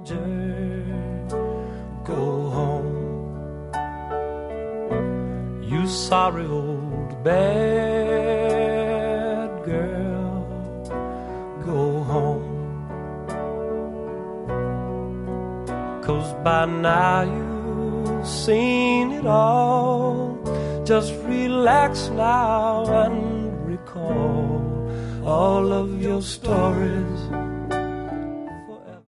Go home, you sorry old bad girl. Go home, 'cause by now you've seen it all. Just relax now and recall all of your stories